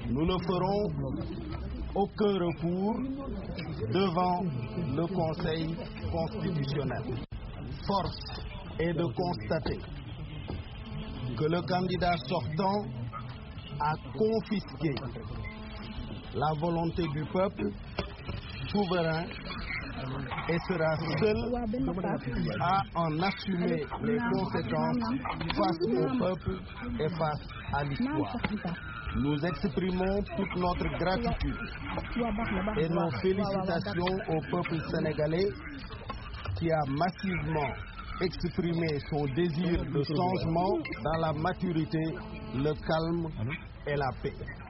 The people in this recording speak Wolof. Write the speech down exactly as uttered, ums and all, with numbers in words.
Nous ne ferons aucun recours devant le Conseil constitutionnel. Force est de constater que le candidat sortant a confisqué la volonté du peuple souverain et sera seul à en assumer les conséquences face au peuple et face à l'histoire. Nous exprimons toute notre gratitude et nos félicitations au peuple sénégalais qui a massivement exprimé son désir de changement dans la maturité, le calme et la paix.